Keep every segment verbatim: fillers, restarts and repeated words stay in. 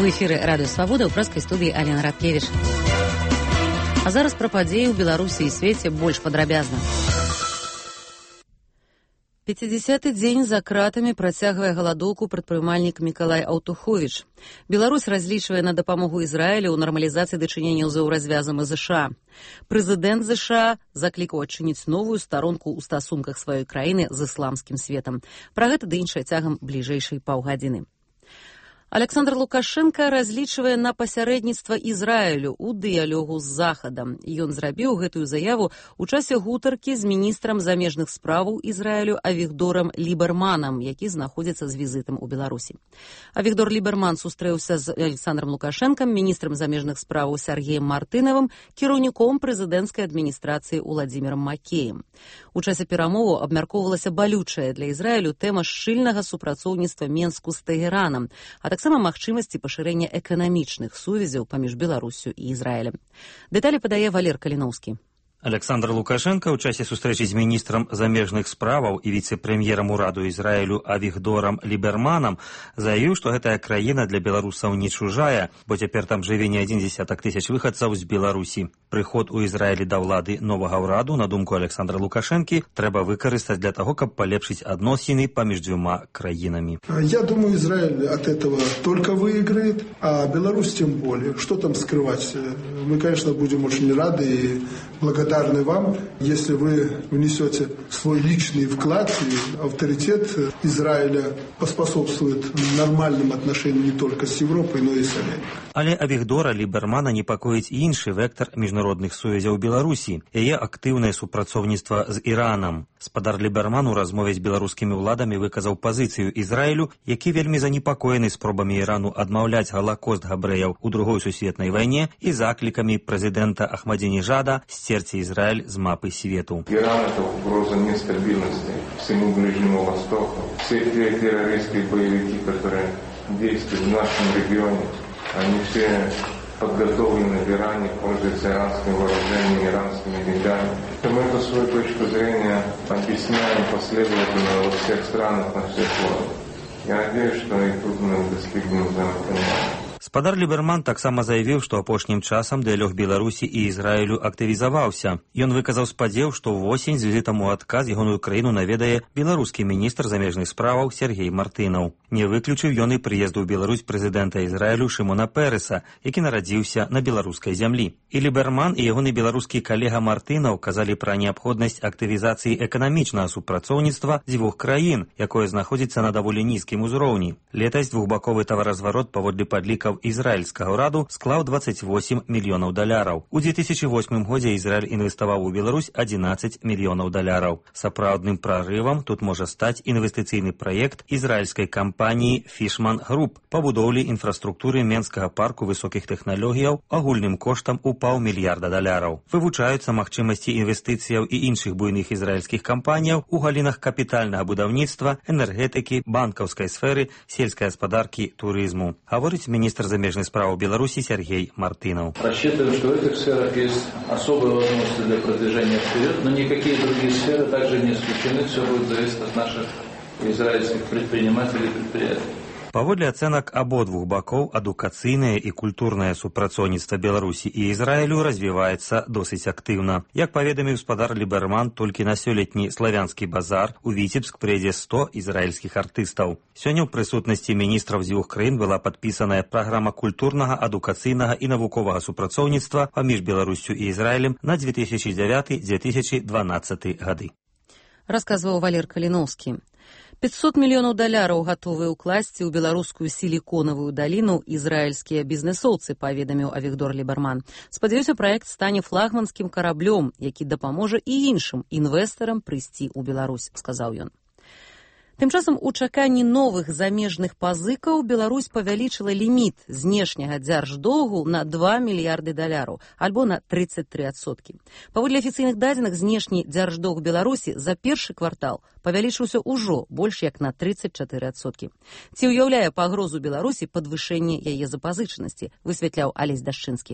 У эфіры радыё Свабода, ў праскай студыі Алена Радкевіч. А зараз пра падзеі ў Беларусі і свеце больш падрабязна. пяцідзясяты дзень за кратамі працягвае галадоўку прадпрымальнік Мікалай Аўтуховіч. Беларусь разлічвае на дапамогу Ізраілю ў нармалізацыі дачыненняў з еўразвязам і ЗША. Прэзідэнт ЗША заклікаў адчыніць новую старонку ў стасунках сваёй краіны з ісламскім светам. Пра гэта ды іншае цягам бліжэйшай паўгадзіны. Александр Лукашенко разлічвае на пасярэдніцтва Ізраілю ў дыялогу з Захадам. Ён зрабіў гэтую заяву ў часе гутаркі з міністрам замежных справаў Ізраілю Авігдорам Ліберманам, які знаходзіцца з візітам у Беларусі. Авігдор Ліберман сустрэўся з Александром Лукашенком, міністрам замежных справаў Сергеем Мартынавым, кіраўніком прэзідэнцкай адміністрацыі Уладзімірам Макеем. У часе перамоваў абмяркоўвалася балючая для Ізраілю тэма шчыльнага супрацоўніцтва Менску з Тэгеранам, а таксама магчымасці пашырэння эканамічных сувязяў паміж Беларусю і Ізраілем. Дэталі падае Валер Каліноўскі. Александр Лукашенко ў часе сустрэчы з міністрам замежных справаў і віцэ-прэм'ерам ураду Ізраілю Авігдорам Ліберманам заявіў, што гэтая краіна для беларусаў не чужая, бо цяпер там жыве не адзін дзесятак тысяч выхадцаў з Беларусі. Прыход у Ізраілі да ўлады новага ўраду, на думку Александра Лукашэнкі, трэба выкарыстаць для таго, каб палепшыць адносіны паміж дзвюма краінамі. Я думаю, Израиль от этого только выиграет, а Беларусь тем более. Что там скрывать? Мы, конечно, будем очень рады и благодарны вам, если вы внесете свой личный вклад, и авторитет Израиля поспособствует нормальным отношениям не только с Европой, но и с Америкой. Але Авігдора Лібермана непакоіць іншы вектар міжнародных сувязяў Беларусі, яе актыўнае супрацоўніцтва з Іранам. Спадар Ліберман у размове з беларускімі ўладамі выказаў пазіцыю Ізраілю, які вельмі занепакоены спробамі Ірану адмаўляць галакост габрэяў у другой сусветнай вайне і заклікамі прэзідэнта Ахмадзінежада сцерці Израиль с мапы свету. Иран – это угроза нестабильности всему Ближнему Востоку. Все те террористские боевики, которые действуют в нашем регионе, они все подготовлены в Иране, пользуются иранским вооружением, иранскими деньгами. Мы эту свою точку зрения объясняем последовательно во всех странах, на всех уровнях. Я надеюсь, что и тут мы достигнем взаимопонимания. Спадар Ліберман таксама заявіў, што апошнім часам дыялог Беларусі і Ізраілю актывізаваўся. Ён выказаў спадзеў, што ўвосень з візітам у адказ ягоную краіну наведае беларускі міністр замежных справаў Сергей Мартынаў. Не выключыў ён і прыезду ў Беларусь прэзідэнта Ізраілю Шымона Пэрэса, які нарадзіўся на беларускай зямлі. І Ліберман і ягоны беларускі калега Мартынаў казалі пра неабходнасць актывізацыі эканамічнага супрацоўніцтва дзвюх краін, якое знаходзіцца на даволі нізкім узроўні. Летась двухбаковы таваразварот паводле падлікаў ізраільскага ўраду склаў дваццаць восем мільёнаў даляраў. У дзве тысячы восьмым годзе Ізраіль інвеставаў у Беларусь адзінаццаць мільёнаў даляраў. Сапраўдным прарывам тут можа стаць інвестыцыйны праект ізраільскай кампаніі Fishman Group па будоўлі інфраструктуры Менскага парку высокіх тэхналогіяў агульным коштам у паўмільярда даляраў. Вывучаюцца магчымасці інвестыцыяў і іншых буйных ізраільскіх кампаніяў у галінах капітальнага будаўніцтва, энергетыкі, банкаўскай сферы, сельскай гаспадаркі, турызму. Гаворыць міністр замежных справаў Беларуси Сергей Мартынов. Рассчитываем, что в этих сферах есть особые возможности для продвижения вперед, но никакие другие сферы также не исключены. Все будет зависеть от наших израильских предпринимателей и предприятий. Паводле ацэнак абодвух бакоў, адукацыйнае і культурнае супрацоўніцтва Беларусі і Ізраілю развіваецца досыць актыўна. Як паведаміў спадар Ліберман, толькі на сёлетні славянскі базар у Віцебск прыйдзе сто ізраільскіх артыстаў. Сёння ў прысутнасці міністраў дзвюх краін была падпісаная праграма культурнага, адукацыйнага і навуковага супрацоўніцтва паміж Беларуссю і Ізраілем на дзве тысячы дзявяты - дзве тысячы дванаццаты гады. Расказваў Валер Каліноўскі. пятьсот мільёнаў даляраў гатовыя ўкласці ў беларускую сіліконавую даліну ізраільскія бізнэсоўцы, паведаміў Авігдор Ліберман. Спадзяюся, праект стане флагманскім караблём, які дапаможа і іншым інвестарам прыйсці ў Беларусь, сказаў ён. Тым часам у чаканні новых замежных пазыкаў Беларусь павялічыла ліміт знешняга дзярждоўгу на два мільярды даляраў, альбо на тридцать три адсоткі. Паводле афіцыйных дадзеных, знешні дзярждоўг Беларусі за першы квартал павялічыўся ўжо больш як на тридцать четыре адсоткі. Ці ўяўляе пагрозу Беларусі падвышэнне яе запазычанасці, высвятляў Алесь Дашчынскі.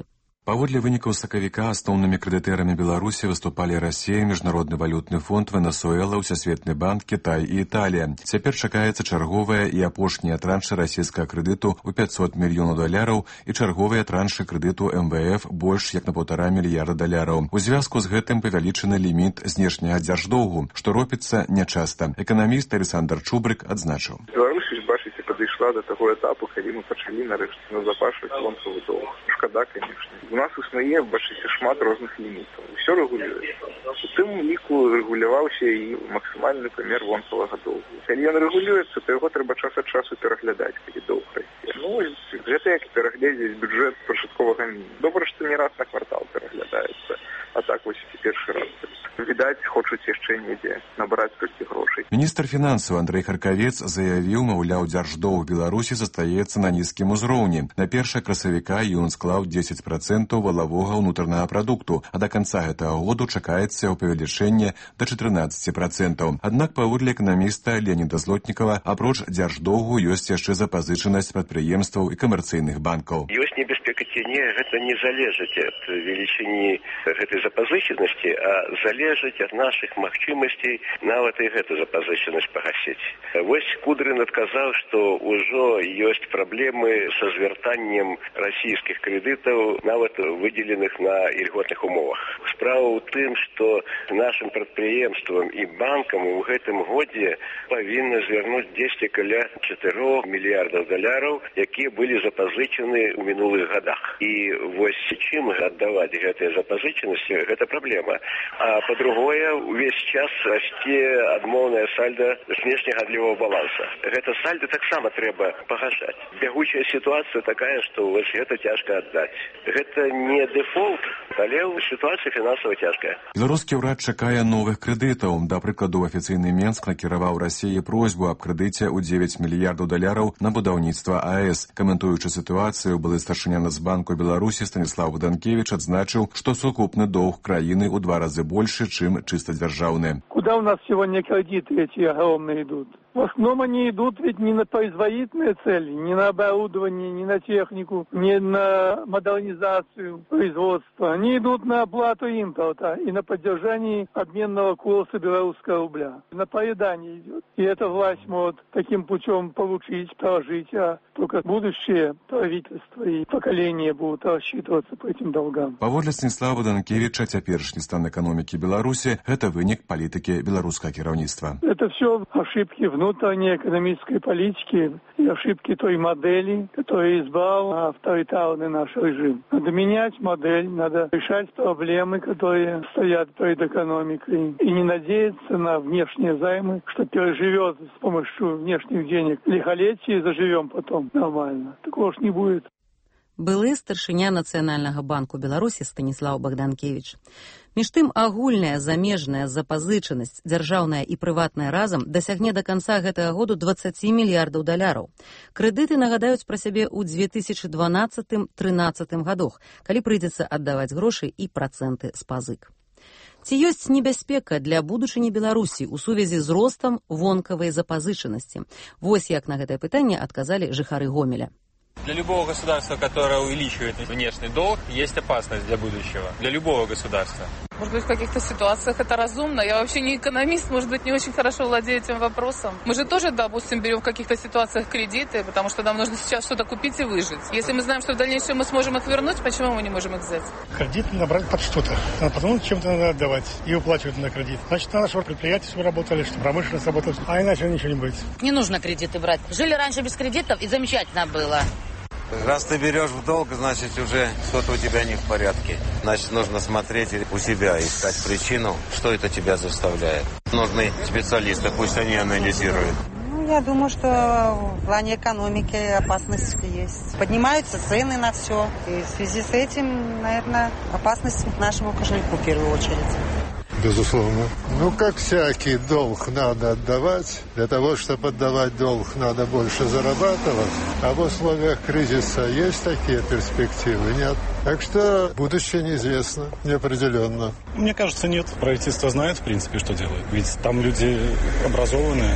Паводле вынікаў сакавіка асноўнымі крэдытарамі Беларусі выступалі Расія, Міжнародны валютны фонд, Венесуэла, Усесветны банк, Кітай і Італія. Цяпер чакаецца чарговая і апошнія траншы расійскага крэдыту ў пяцьсот мільёнаў даляраў і чарговыя траншы крэдыту эм вэ эф больш як на паўтара мільярда даляраў. У звязку з гэтым павялічаны ліміт знешняга дзярждоўгу, што робіцца нячаста. Эканаміст Александр Чубрык адзначыў. Беларусь, бачыце, падышла да таго этапу, калі мы пачалі нарэшце назапашваць вонкавы доўг. Шкада, конечно. У нас існуе, бачыце, шмат розных лімітаў. Усё рэгулюецца. У тым ліку рэгуляваўся і максімальны памер вонкавага доўгу. Калі ён рэгулюецца, то яго трэба час ад часу пераглядаць, калі доўг расце. Ну, гэта як пераглядзець бюджэт пачатковага мінімуму. Добра, што не раз на квартал пераглядаецца. А так вось і першы раз. Відаць, хочуць яшчэ недзе набраць толькі грошай. Міністр фінансаў Андрэй Харкавец заявіў, маўляў, дзярждоўг Беларусі застаецца на нізкім узроўні. На першае красавіка ён склаў дзесяць працэнтаў валавога ўнутранага прадукту, а да канца гэтага году чакаецца яго павелічэнне да чатырнаццаць працэнтаў. Аднак, паводле эканаміста Леаніда Злотнікава, апроч дзярждоўгу ёсць яшчэ запазычанасць прадпрыемстваў і камерцыйных банкаў. Ёсць небяспека ці не, гэта не залежыць ад велічыні гэтай запазычанасці, а залежыць ад нашых магчымасцей нават і гэту запазычанасць пагасіць. Вось Кудрын адказаў, што ўжо ёсць праблемы са звяртаннем расійскіх крэдытаў, нават выдзеленых на ільготных умовах. Справа ў тым, што нашым прадпрыемствам і банкам у гэтым годзе павінны звярнуць дзесьці каля чатырох мільярдаў даляраў, якія былі запазычаны ў мінулых гадах. І вось чым аддаваць гэтыя запазычанасці, гэта праблема. А па-другое, увесь час расце адмоўная сальда знешнегандлёвага баланса. Гэта сальда таксама трэба пагашаць. Бягучая сітуацыя такая, што вось гэта цяжка аддаць. Гэта не дэфолт, але сітуацыя фінансава цяжкая. Беларускі ўрад чакае новых крэдытаў. Да прыкладу, афіцыйны Менск накіраваў Расіі просьбу аб крэдыце ў дзевяць мільярдаў даляраў на будаўніцтва АЭС. Каментуючы сітуацыю, былы старшыня Нацбанку Беларусі Станіслав Богданкевич адзначыў, што сукупны доўг краіны ў два разы больше, чем чисто державные. Куда у нас сегодня кредиты эти огромные идут? В основном они идут ведь не на производительные цели, не на оборудование, не на технику, не на модернизацию производства. Они идут на оплату импорта и на поддержание обменного курса белорусского рубля. На поедание идет. И эта власть может таким путем получить, прожить, а только будущее правительство и поколение будут рассчитываться по этим долгам. Паводле Станіслава Богданкевича, цяперашні стан экономики Беларуси – это вынік политики белорусского кіраўніцтва. Это все ошибки внутренней экономической политики и ошибки той модели, которую избрал авторитарный наш режим. Надо менять модель, надо решать проблемы, которые стоят перед экономикой, и не надеяться на внешние займы, что переживет с помощью внешних денег лихолетие и заживем потом нормально. Такого ж не будет. Былы старшыня Нацыянальнага банку Беларусі Станіслаў Богданкевич. Між тым, агульная замежная запазычанасць, дзяржаўная і прыватная разам, дасягне да канца гэтага году дваццаць мільярдаў даляраў. Крэдыты нагадаюць пра сябе ў две тысячы дванаццатым — трынаццатым гадах, калі прыйдзецца аддаваць грошы і працэнты з пазык. Ці ёсць небяспека для будучыні Беларусі ў сувязі з ростам вонкавай запазычанасці? Вось як на гэтае пытанне адказалі жыхары Гомеля. Для любого государства, которое увеличивает внешний долг, есть опасность для будущего. Для любого государства. Может быть, в каких-то ситуациях это разумно. Я вообще не экономист, может быть, не очень хорошо владею этим вопросом. Мы же тоже, допустим, берем в каких-то ситуациях кредиты, потому что нам нужно сейчас что-то купить и выжить. Если мы знаем, что в дальнейшем мы сможем их вернуть, почему мы не можем их взять? Кредит набрать под что-то. А потом чем-то надо отдавать и уплачивать на кредит. Значит, надо, чтобы предприятия работали, чтобы промышленность работала. А иначе ничего не будет. Не нужно кредиты брать. Жили раньше без кредитов, и замечательно было. Раз ты берешь в долг, значит, уже что-то у тебя не в порядке. Значит, нужно смотреть у себя, искать причину, что это тебя заставляет. Нужны специалисты, пусть они анализируют. Ну, я думаю, что в плане экономики опасность есть. Поднимаются цены на все. И в связи с этим, наверное, опасность нашему кошельку в первую очередь. Безусловно. Ну, как всякий, долг надо отдавать. Для того, чтобы отдавать долг, надо больше зарабатывать. А в условиях кризиса есть такие перспективы? Нет. Так что будущее неизвестно, неопределенно. Мне кажется, нет. Правительство знает, в принципе, что делает. Ведь там люди образованные.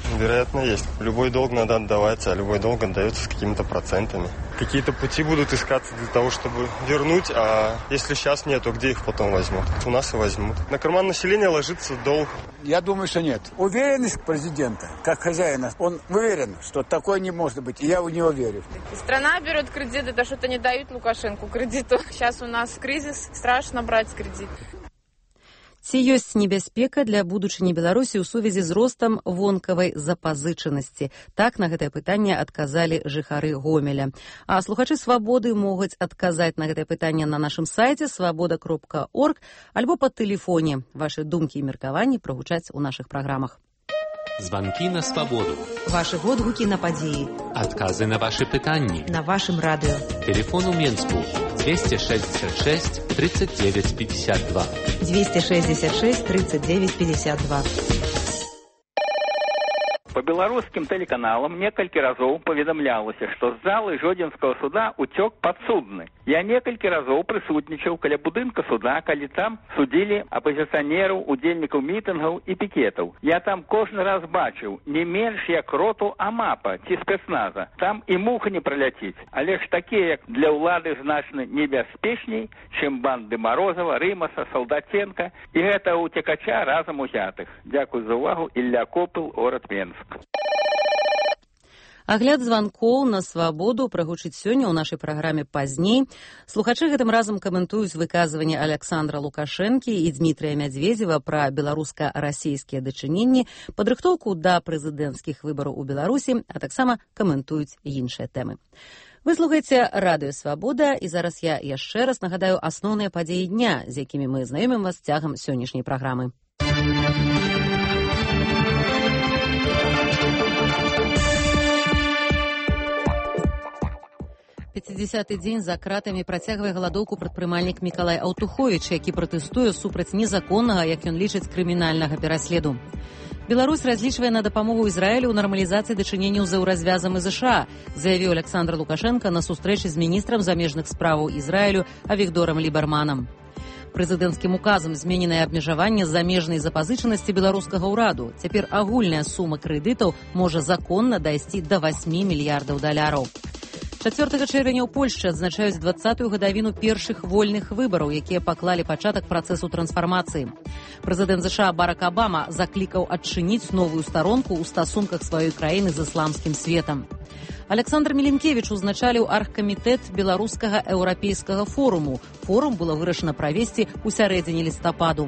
Вероятно, есть. Любой долг надо отдавать, а любой долг отдается с какими-то процентами. Какие-то пути будут искаться для того, чтобы вернуть, а если сейчас нет, то где их потом возьмут? У нас и возьмут. На карман населения ложится долг. Я думаю, что нет. Уверенность президента, как хозяина, он уверен, что такое не может быть, и я в него верю. Страна берет кредит, это что-то не дают Лукашенку кредиту. Сейчас у нас кризис, страшно брать кредит. Ці ёсць небяспека для будучыні Беларусі ў сувязі з ростам вонкавай запазычанасці. Так на гэтае пытанне адказалі жыхары Гомеля. А слухачы «Свабоды» могуць адказаць на гэтае пытанне на нашым сайце свабода кропка орг альбо па тэлефоне. Вашы думкі і меркаванні прагучаць у нашых праграмах. Звонки на свободу. Ваши водгуки на подеи. Отказы на ваши пытанни. На вашем радио. Телефон у Менску двести шестьдесят шесть тридцать девять пятьдесят два. двести шестьдесят шесть тридцать девять пятьдесят два. По беларускім тэлеканалам некалькі разоў паведамлялася, што з залы Жодзінскага суда уцёк падсудны. Я некалькі разоў прысутнічаў каля будынка суда, калі там судзілі апазіцыянераў, удзельнікаў мітынгаў і пікетаў. Я там кожны раз бачыў не менш як роту АМАПа ці спецназа. Там і муха не праляціць. Але ж такія, як для ўлады значна небяспечней, чым банды Марозава, Рымаса, Салдатенка і гэта ўцекача разам узятых. Дзякуй за ўвагу. Ілля Копыл, горад Менск. Агляд званкоў на свабоду прагучыць сёння ў нашай праграме пазней. Слухачы гэтым разам каментуюць выказванне Александра Лукашэнкі і Дмітрыя Мядзведзева пра беларуска-расійскія дачыненні, падрыхтоўку да прэзідэнцкіх выбараў у Беларусі, а таксама каментуюць іншыя тэмы. Вы слухаеце радыё «Свабода», і зараз я яшчэ раз нагадаю асноўныя падзеі дня, з якімі мы знаёмім вас цягам сённяшняй праграмы. пяцідзясяты дзень за кратамі працягвае галадоўку прадпрымальнік Мікалай Аўтуховіч, які пратэстуе супраць незаконнага, як ён лічыць, крымінальнага пераследу. Беларусь разлічвае на дапамогу Ізраілю ў нармалізацыі дачыненняў з еўразвязам і ЗША, заявіў Александр Лукашенко на сустрэчы з міністрам замежных справаў Ізраілю Авігдорам Лібарманам. Прэзідэнцкім указам змененае абмежаванне замежнай запазычанасці беларускага ўраду. Цяпер агульная сума крэдытаў можа законна дайсці да васьмі мільярдаў даляраў. чацвёртага чэрвеня ў Польшчы адзначаюць дваццатую гадавіну першых вольных выбараў, якія паклалі пачатак працэсу трансфармацыі. Прэзідэнт ЗША Барак Абама заклікаў адчыніць новую старонку ў стасунках сваёй краіны з ісламскім светам. Александр Мілінкевіч узначаліў аргкамітэт беларускага еўрапейскага форуму. Форум было вырашана правесці ў сярэдзіне лістападу.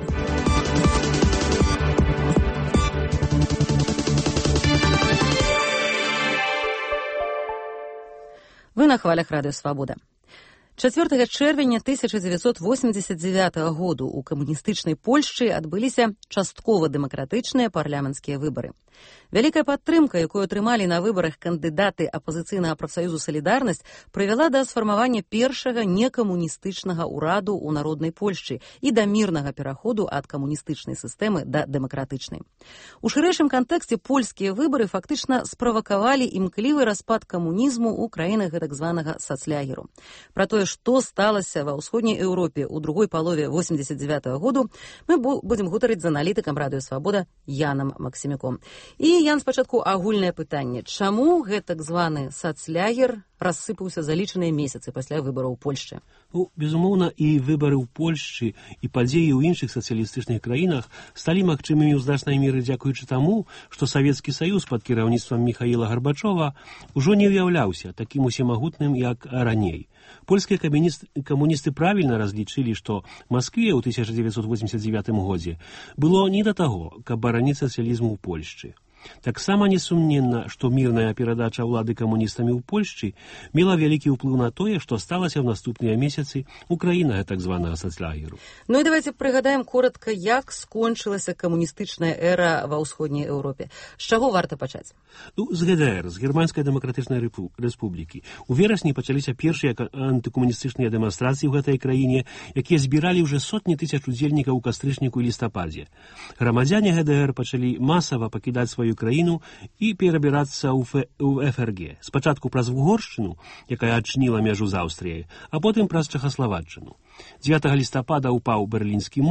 Вы на хвалях радыё «Свабода». чацвёртага чэрвеня тысяча дзевяцьсот восемьдесят девятага году ў камуністычнай Польшчы адбыліся часткова дэмакратычныя парламенцкія выбары. Вялікая падтрымка, якую атрымалі на выбарах кандыдаты апазіцыйнага прафсаюзу «Салідарнасць», прывяла да сфармавання першага некамуністычнага ўраду ў народнай Польшчы і да мірнага пераходу ад камуністычнай сістэмы да дэмакратычнай. У шырэйшым кантэксце польскія выбары фактычна справакавалі імклівы распад камунізму ў краінах гэтак званага сацлягеру. Пра тое, што сталася ва ўсходняй Еўропе ў другой палове восемьдесят девятага году, мы будзем гутарыць з аналітыкам радыё «Свабода» Янам Максімюком. І, Ян, спачатку агульнае пытанне. Чаму гэтак званы сацлягер рассыпаўся за лічаныя месяцы пасля выбараў у Польшчы? Ну, безумоўна, і выбары ў Польшчы, і падзеі ў іншых сацыялістычных краінах сталі магчымымі ў значнай меры дзякуючы таму, што Савецкі Саюз пад кіраўніцтвам Міхаіла Гарбачова ўжо не ўяўляўся такім усемагутным, як раней. Польскія камуністы правільна разлічылі, што Маскве ў тысяча дзевяцьсот восемьдесят девятым годзе было не да таго, каб бараніць сацыялізм у Польшчы. Таксама несумненна, што мірная перадача ўлады камуністамі ў Польшчы мела вялікі ўплыў на тое, што сталася ў наступныя месяцы ў краінах так званага сацлягеру. Ну і давайте прыгадаем коротка, як скончылася камуністычная эра ва ўсходняй Еўропе. З чаго варта пачаць? Ну, з ГДР, з Германскай дэмакратычнай рэспублікі. У верасні пачаліся першыя антыкамуністычныя дэманстрацыі ў гэтай краіне, якія збіралі ўжо сотні тысяч удзельнікаў у кастрычніку і лістападзе. Грамадзяне ГДР пачалі масава пакідаць сваю краіну і перабірацца ў эф эр гэ. Спачатку праз Угоршчыну, якая адчыніла мяжу з Аўстрыяй, а потым праз Чэхаславаччыну. дзевятага лістапада ўпаў Берлінскі мур,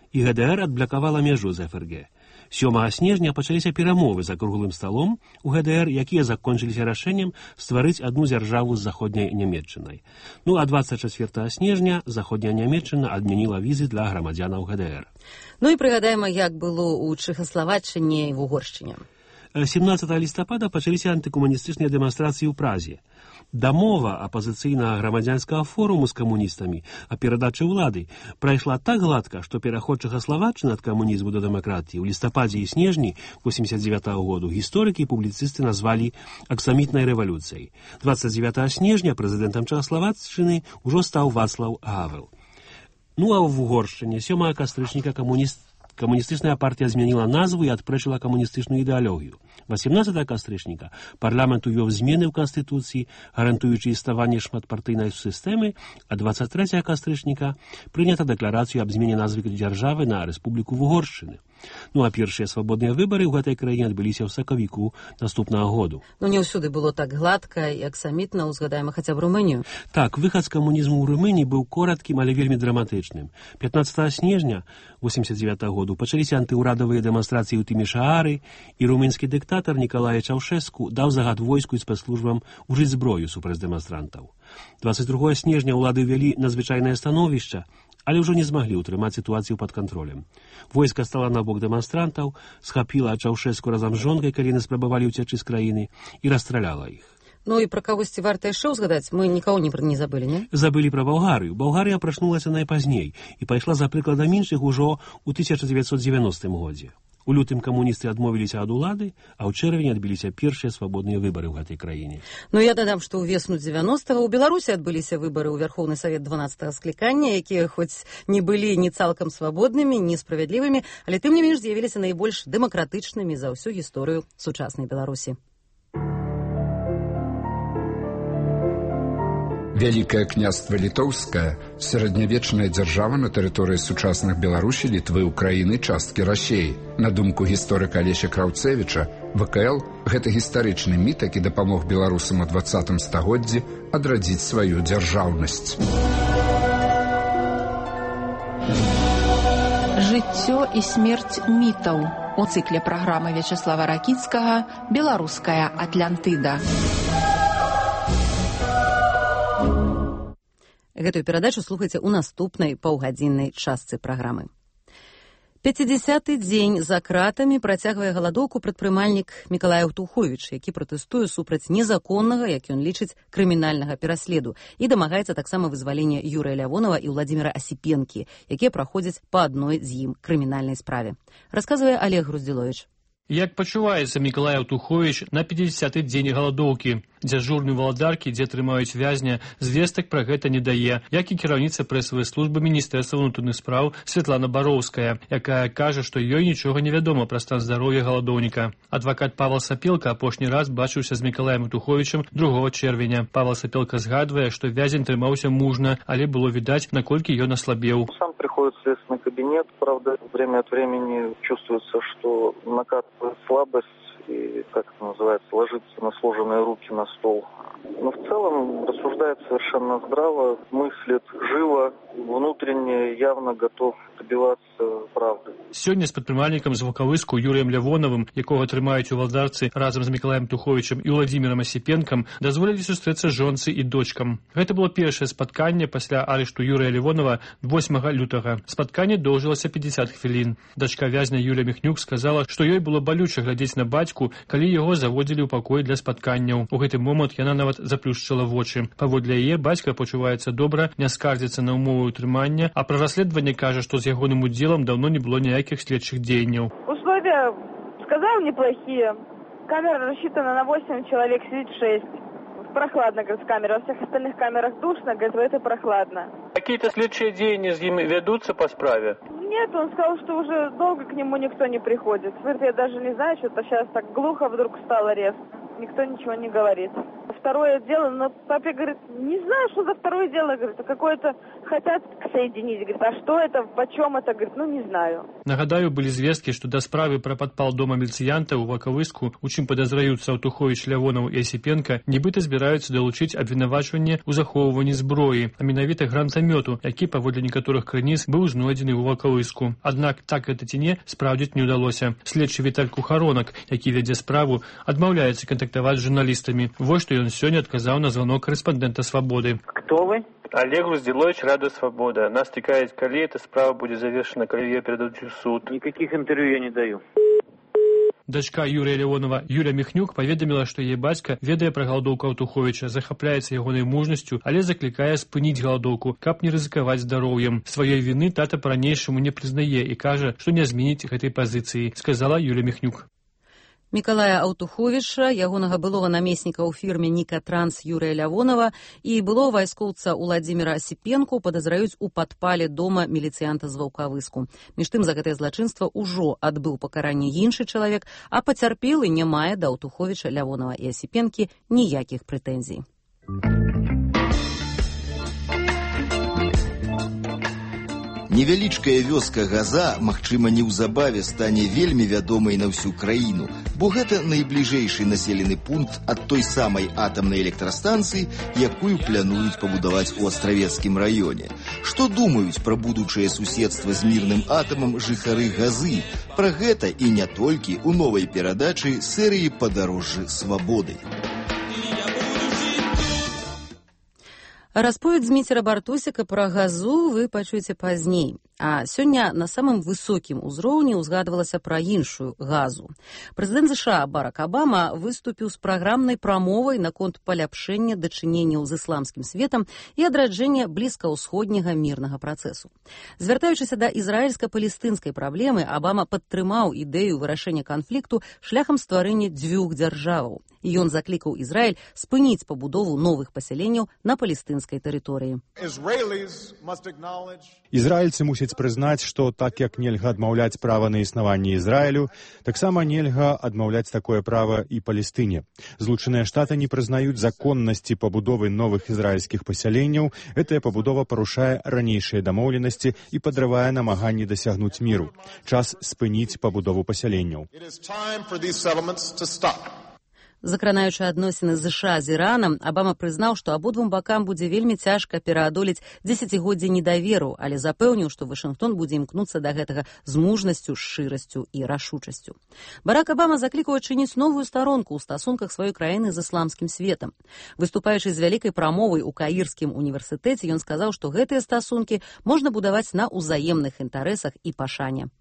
і ГДР адблакавала мяжу з ФРГ. сёмага снежня пачаліся перамовы за круглым сталом у ГДР, якія закончыліся рашэннем стварыць адну дзяржаву з заходняй Нямецчынай. Ну а двадцать чацвёртага снежня заходняя Нямецчына адмяніла візы для грамадзянаў ГДР. Ну і прыгадаем, як было ў Чэхаславаччыне і в Угоршчыне. семнадцатага лістапада пачаліся антыкамуністычныя дэманстрацыі ў Празе. Дамова апазіцыйнага грамадзянскага форуму з камуністамі о перадачы ўлады прайшла так гладка, што пераход Чэхаславаччыны ад камунізму да дэмакратіі ў лістападзе і снежні восемьдесят девятого году гісторыкі і публіцысты назвалі аксамітнай рэвалюцыяй. двадцать девятого снежня прэзідэнтам Чэхаславаччыны ўжо стаў Вацлаў Гавел. Ну а в Угоршчыне сёмага кастрычніка камуніст Камуністычная партія змяніла назву і адпрэчыла камуністычную ідэалогію. восемнадцатого кастрычніка парламент увёў змены ў Канстытуцыі, гарантуючы існаванне шматпартыйнай сістэмы, а двадцать трэцяга кастрычніка прынята дэкларацыю аб змене назвы дзяржавы на Рэспубліку Угоршчыны. Ну а першыя свабодныя выбары ў гэтай краіне адбыліся ў сакавіку наступнага году. Ну не ўсюды было так гладка і аксамітна, узгадаем хаця б Румынію. Так, выхад з камунізму ў Румыніі быў кораткім, але вельмі драматычным. пятнадцатого снежня восемьдесят девятого году пачаліся антыўрадавыя дэманстрацыі ў Тымішаары, і румынскі дыктатар Нікалай Чаўшэску даў загад войску і спецслужбам ужыць зброю супраць дэманстрантаў. двадцать другого снежня ўлады ўвялі надзвычайнае становішча, але ўжо не змаглі ўтрымаць сітуацыю пад кантролем. Войска стала на бок дэманстрантаў, схапіла Чаўшэску разам з жонкай, калі яны спрабавалі ўцячы з краіны, і расстраляла іх. Ну і пра кагосьці варта яшчэ ўзгадаць, мы нікого не, не забылі, не? Забылі пра Балгарыю. Балгарыя прачнулася найпазней і пайшла за прыкладам іншых ужо ў тысяча девятьсот девяностым годзе. У лютым камуністы адмовіліся ад улады, а ў чэрвені адбыліся першыя свабодныя выбары ў гэтай краіне. Ну я дадам, што ў весну девяностого ў Беларусі адбыліся выбары ў Верховны Савет дванаццатага склікання, якія хоць не былі ні цалкам свабоднымі, ні справядлівымі, але тым не менш з'явіліся найбольш дэмакратычнымі за ўсю гісторыю сучаснай Беларусі. Вялікае княства Літоўскае – сярэднявечная дзяржава на тэрыторыі сучасных Беларусі, Літвы, Украіны, часткі Расеі. На думку гісторыка Алеся Краўцэвіча, ВКЛ – гэта гістарычны міт, які дапамог беларусам у двадцатым стагоддзі адрадзіць сваю дзяржаўнасць. Жыццё і смерць мітаў у цыкле праграмы Вячаслава Ракіцкага «Беларуская Атлантыда». Гэтую перадачу слухайце ў наступнай паўгадзіннай частцы праграмы. пяцідзясяты дзень за кратамі працягвае галадоўку прадпрымальнік Мікалай Аўтуховіч, які пратэстуе супраць незаконнага, як ён лічыць, крымінальнага пераследу і дамагаецца таксама вызвалення Юрыя Лявонова і Владзіміра Асіпенкі, якія праходзяць па адной з ім крымінальнай справе. Расказвае Олег Груздзіловіч. Як пачуваецца Мікалай Аўтуховіч на пяцідзясяты дзень галадоўкі? Дзяжурны валадаркі, дзе трымаюць вязня, звестак пра гэта не дае, як і кіраўніца прэсавай службы Міністэрства ўнутраных спраў Святлана Бароўская, якая кажа, што ёй нічога не вядома пра стан здароўя галадоўніка. Адвакат Павел Сапелка апошні раз бачыўся з Мікалаем Аўтуховічам другого чэрвеня. Павел Сапелка згадвае, што вязень трымаўся мужна, але было відаць, наколькі ён аслабеў. Сам приходит в следственный кабинет, правда, время от времени чувствуется, что накатывает слабость и, как это называется, ложится на сложенные руки на стол. Но в целом рассуждает совершенно здраво, мыслит живо, внутренне явно готов добиваться правды. Сёння з прадпрымальнікам з Вулкавыску Юрыем Лявонавым, якога трымаюць у валадарцы разам з Мікалаем Туховічам і Владзімірам Асіпенкам, дазволілі сустрэцца жонцы і дочкам. Гэта было першае спатканне пасля арышту Юрыя Лявонава восьмага лютага. Спатканне доўжылася пятьдесят хвілін. Дачка вязня Юлія Міхнюк сказала, што ёй было балюча глядзець на бацьку, калі яго заводзілі ў пакой для спатканняў. У гэты момант яна нават заплюшчыла вочы. Паводле яе бацька пачуваецца добра, не скардзіцца на ўмовы ўтрымання, а пра расследаванне кажа, што з ягоным удзелам даўно не было ніякіх следчых дзеянняў. Условия, сказал, неплохие. Камера рассчитана на восемь человек, сидит шесть. Прохладно, говорит, с камеры. Во всех остальных камерах душно, говорит, в этой прохладно. Какие-то следчие деяния с ним ведутся по справе? Нет, он сказал, что уже долго к нему никто не приходит. Говорит, я даже не знаю, что-то сейчас так глухо вдруг стало резко. Никто ничего не говорит. Второе дело, но папе говорит, не знаю, что за второе дело, говорит, какое-то хотят соединить, говорит, а что это, почем это, говорит, ну не знаю. Нагадаю, былі звесткі, што да справы пра падпал дома міліцыянта ў Вакавыску, у чым падазраюцца Аўтуховіч, Лявонаў і Асіпенка, нібыта збіраюцца далучыць абвінавачванне ў захоўванні зброі, а менавіта гранатамёту, які, паводле некаторых крыніц, быў знойдзены ў Вакавыску. Аднак так гэта ці не, спраўдзіць не ўдалося. Следчы Віталь Кухаронак, які вядзе справу, адмаўляецца кантактаваць з журналістамі. Вось што ён сёння адказаў на звонок корэспандэнта «Свабоды». Кто вы? Олег Груздилович, Радио Свобода. Нас цікавіць, калі эта справа будзе завершена, калі ее передадут в суд. Никаких интервью я не даю. Дачка Юрія Лявонова Юля Міхнюк паведаміла, што яе бацька ведае пра галадоўку Аўтуховіча, захапляецца ягонай мужнасцю, але заклікае спыніць галадоўку, каб не рызыкаваць здароўем. Сваёй віны тата па-ранейшаму не прызнае і кажа, што не зменіць гэтай пазіцыі, сказала Юля Міхнюк. Мікалая Аўтуховіча, ягонага былога намесніка ў фірме «Нікатранс» Юрыя Лявонова і былого вайскоўца Уладзіміра Асіпенку падазраюць у падпале дома міліцыянта з Ваўкавыску. Між тым, за гэтае злачынства ўжо адбыў пакаранне іншы чалавек, а пацярпелы не мае да Аўтуховіча, Лявонова і Асіпенкі ніякіх прэтэнзій. Невялічкая вёска Газа, магчыма, неўзабаве стане вельмі вядомай на ўсю краіну, бо гэта найбліжэйшы населены пункт ад той самай атамнай электрастанцыі, якую плануюць пабудаваць у Астравецкім раёне. Што думаюць пра будучае суседства з мірным атамам жыхары Газы? Пра гэта і не толькі ў новай перадачы серыі «Падарожжы свабоды». Расповедь Зміцера Бартусіка пра Газу вы пачуеце пазней. А сёння на самым высокім узроўні ўзгадвалася пра іншую Газу. Прэзідэнт ЗША Барак Абама выступіў з праграмнай прамовай наконт паляпшэння дачыненняў з ісламскім светам і адраджэння блізкаўсходняга мірнага працэсу. Звяртаючыся да ізраільска-палестынскай праблемы, Абама падтрымаў ідэю вырашэння канфлікту шляхам стварэння дзвюх дзяржаваў. І ён заклікаў Ізраіль спыніць пабудову новых пасяленняў на палестынскай тэрыторыі. Ізраільцы мусяць прызнаць, што так як нельга адмаўляць права на існаванне Ізраілю, таксама нельга адмаўляць такое права і Палестыне. Злучаныя Штаты не прызнаюць законнасці пабудовы новых ізраільскіх пасяленняў. Гэтая пабудова парушае ранейшыя дамоўленасці і падрывае намаганні дасягнуць міру. Час спыніць пабудову пасяленняў. Закранаючы адносіны ЗША з Іранам, Абама прызнаў, што абодвум бакам будзе вельмі цяжка пераадолець дзесяцігоддзе недаверу, але запэўніў, што Вашынгтон будзе імкнуцца да гэтага з мужнасцю, шчырасцю і рашучасцю. Барак Абама заклікаў адчыніць новую старонку ў стасунках сваёй краіны з ісламскім светам. Выступаючы з вялікай прамовай у Каірскім універсітэце, ён сказаў, што гэтыя стасункі можна будаваць на ўзаемных інтарэсах і пашане.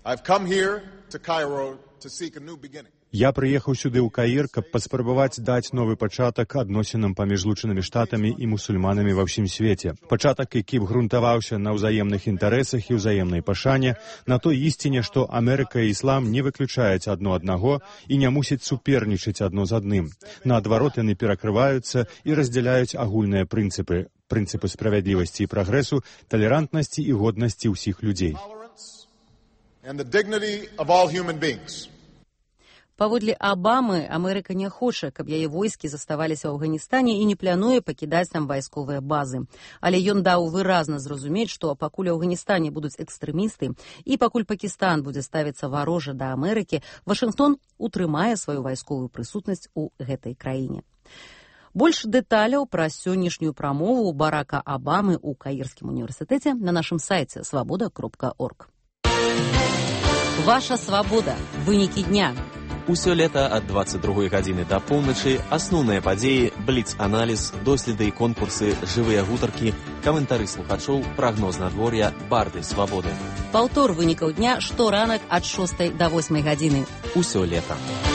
Я прыехаў сюды ў Каір, каб паспрабаваць даць новы пачатак адносінам паміж Злучанымі Штатамі і мусульманамі ва ўсім свеце. Пачатак, які б грунтаваўся на ўзаемных інтарэсах і ўзаемнай пашане, на той ісціне, што Амерыка і іслам не выключаюць адно аднаго і не мусіць супернічаць адно з адным. Наадварот, яны перакрываюцца і раздзяляюць агульныя прынцыпы, прынцыпы справядлівасці і прагрэсу, талерантнасці і годнасці ўсіх людзей. Паводле Абамы, Амерыка не хоча, каб яе войскі заставаліся ў Афганістане і не плануе пакідаць там вайсковыя базы. Але ён даў выразна зразумець, што пакуль у Афганістане будуць экстрэмісты і пакуль Пакістан будзе ставіцца варожа да Амерыкі, Вашынгтон утрымае сваю вайсковую прысутнасць у гэтай краіне. Больш дэталяў пра сённяшнюю прамову Барака Абамы ў Каірскім універсітэце на нашым сайце свабода кропка орг. Ваша свабода. Вынікі дня. Усё лета ад дваццаць другой гадзіны да поўначы асноўныя падзеі, бліц-аналіз, доследы і конкурсы, жывыя гутаркі, каментары слухачоў, прагноз надвор'я, барды свабоды. Паўтор вынікаў дня шторанак ад шостай да восьмай гадзіны. Усё лета.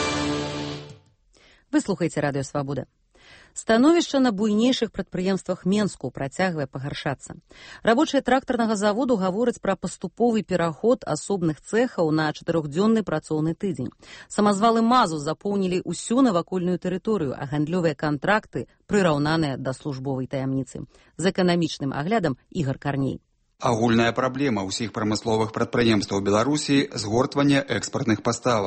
Вы слухаеце Радыё Свабода. Становішча на буйнейшых прадпрыемствах Менску працягвае пагаршацца. Рабочыя трактарнага заводу гавораць пра паступовы пераход асобных цэхаў на чатырохдзённы працоўны тыдзень. Самазвалы МАЗу запоўнілі ўсю навакольную тэрыторыю, а гандлёвыя кантракты прыраўнаныя да службовай таямніцы. З эканамічным аглядам Ігар Карней. Агульная праблема ўсіх прамысловых прадпрыемстваў Беларусі – згортванне экспартных паставак.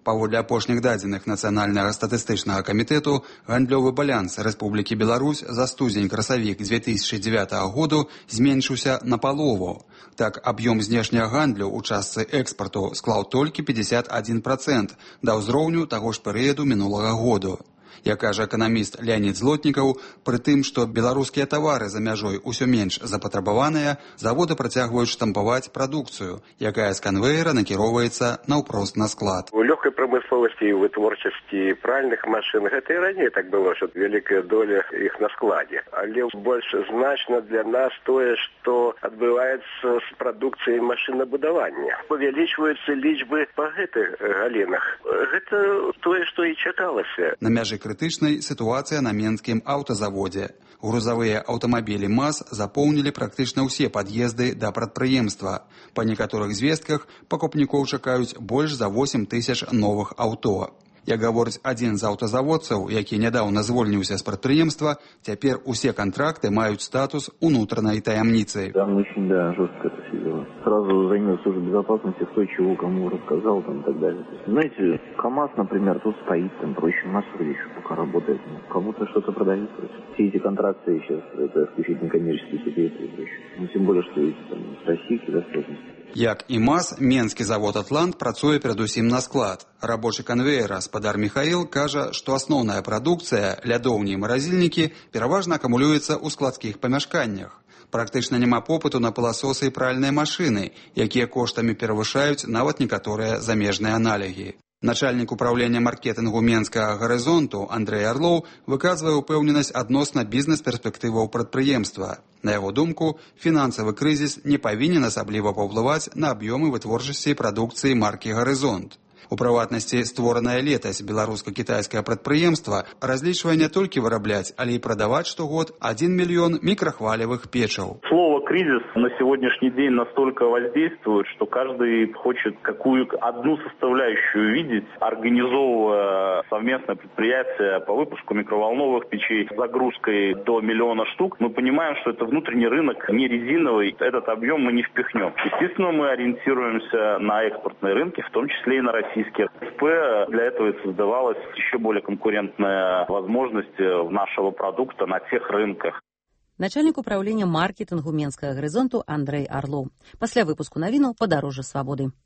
Паводле апошніх дадзеных Нацыянальнага статыстычнага камітэту, гандлёвы баланс Рэспублікі Беларусь за студзень-красавік две тысячи девятого году зменшыўся на палову. Так, аб'ём знешняга гандлю ў частцы экспарту склаў толькі пятьдесят один процент да ўзроўню таго ж перыяду мінулага году. Як кажа эканаміст Леонид Злотнікаў, пры тым, што беларускія тавары за мяжой усё менш запатрабаваныя, заводы працягваюць штампаваць прадукцыю, якая з канвеера накіроўваецца наўпрост на склад. У лёгкай прамысловасці і вытворчасці пральных машын гэта і раней так было, што вялікая доля іх на складзе. Але больш значна для нас тое, што адбываецца з прадукцыяй машынабудавання. Павялічваюцца лічбы па гэтых галінах. Гэта тое, што і чакалася. На мяжы крытычнай сітуацыя на менскім аўтазаводзе. Грузавыя аўтамабілі МАЗ запоўнілі практычна ўсе пад'езды да прадпрыемства. Па некаторых звестках пакупнікоў чакаюць больш за восемь тысяч новых аўто. Як гаворыць адзін з аўтазаводцаў, які нядаўна звольніўся з прадпрыемства, цяпер усе кантракты маюць статус унутранай таямніцы. Там очень, да, жестко это все дело. Сразу звонил служба безопасности, кто чего кому рассказал там и так далее. Знаете, КамАЗ, например, тут стоит, там проще МАЗ вроде еще пока работает. Кому-то что-то продают. Все эти контракты сейчас, это исключительно коммерческие субъекты. Ну, тем более, что есть там с Россией какие-то сложности. Як і МАЗ, менскі завод «Атлант» працуе перадусім на склад. Рабочы канвеера спадар Михаил кажа, што асноўная прадукцыя, лядоўні і маразільнікі, пераважна акумулюецца ў складскіх памяшканнях. Практычна няма попыту на пыласосы і пральныя машыны, якія коштамі перавышаюць нават некаторыя замежныя аналігі. Начальнік управлення маркетингу Менскага гарызонту Андрей Орлоў выказвае ўпэўненасць адносна бізнес-перспектываў прадпрыемства. На яго думку, фінансавы крызіс не павінен асабліва паўплываць на аб'ёмы вытворчасці прадукцыі маркі «Гарызонт». У прыватнасці створаная летась беларуска-кітайскае прадпрыемства разлічвае не толькі вырабляць, але і прадаваць штогод один мільён мікрахвалевых печаў. Слово «кризис» на сегодняшний день настолько воздействует, что каждый хочет какую одну составляющую видеть, организовывая совместное предприятие по выпуску микроволновых печей с загрузкой до миллиона штук. Мы понимаем, что это внутренний рынок, не резиновый, этот объем мы не впихнем. Естественно, мы ориентируемся на экспортные рынки, в том числе и на российские. Для этого и создавалась еще более конкурентная возможность нашего продукта на тех рынках. Начальник управления маркетингу Менскага гарызонту Андрей Орлоў. Пасля выпуску навінаў «Падарожжа свабоды».